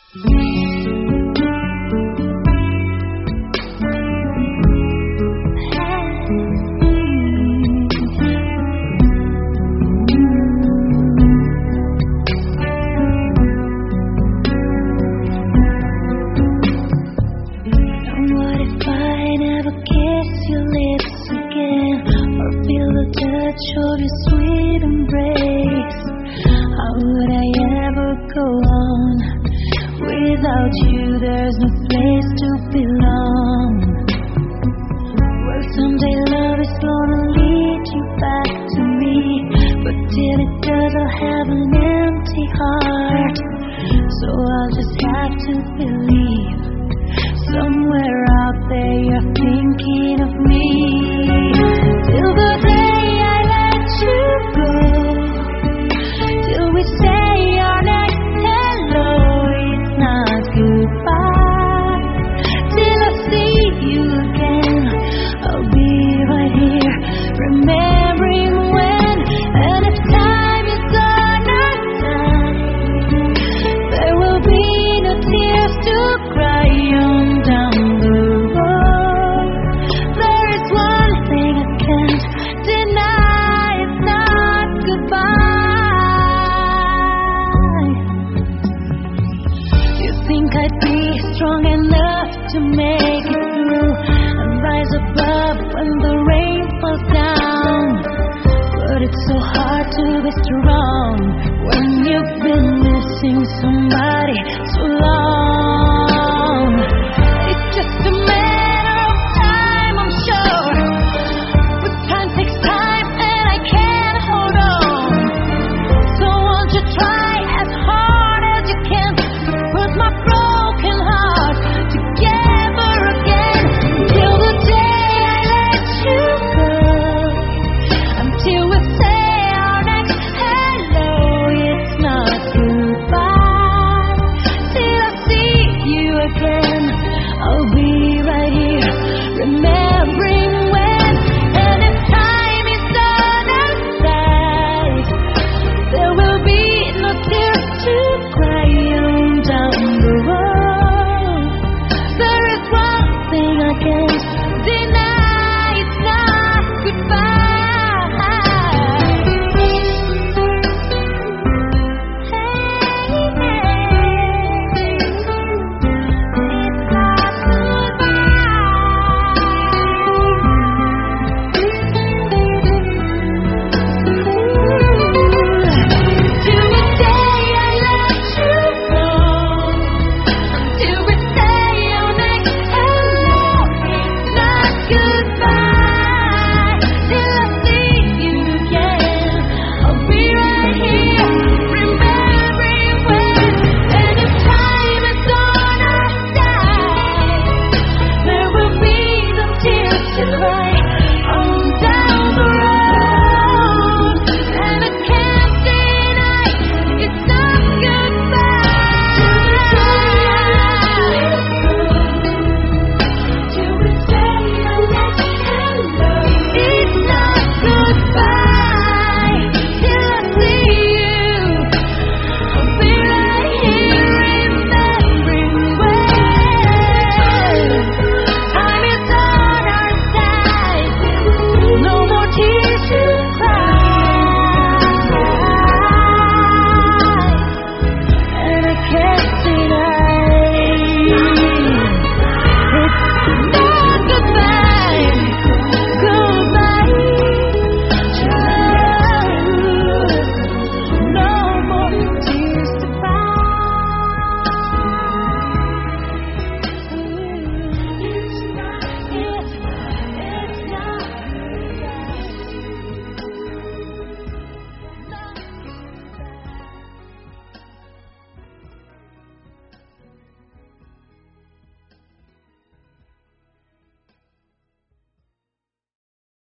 Of your sweet embrace, how would I ever go on? Without you, there's no place to belong. Well, someday love is gonna lead you back to me, but till it does, I'll have an empty heart. So I'll just have to believe somewhere out there you're thinking of me. Till the day you go, till we say our next hello, it's not goodbye. Till I see you again, I'll be right here, remembering when. And if time is on our side, there will be no tears to cry on down the road. There is one thing I can't deny. I'd be strong enough to make it through and rise above when the rain falls down. But it's so hard to be strong when you've been missing somebody so